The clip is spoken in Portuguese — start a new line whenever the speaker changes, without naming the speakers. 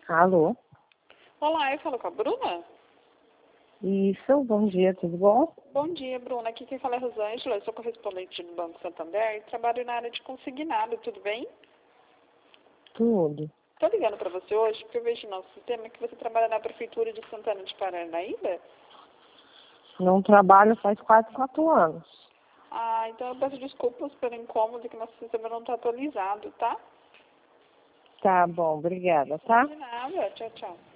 Alô?
Olá, eu falo com a Bruna?
Isso, bom dia, tudo bom?
Bom dia, Bruna. Aqui quem fala é Rosângela, eu sou correspondente do Banco Santander e trabalho na área de consignado, tudo bem?
Tudo.
Estou ligando para você hoje porque eu vejo no nosso sistema que você trabalha na Prefeitura de Santana de Paranaíba.
Não trabalho faz quase 4 anos.
Ah, então eu peço desculpas pelo incômodo que nosso sistema não está atualizado, tá?
Tá bom, obrigada, tá?
De nada, tchau, tchau.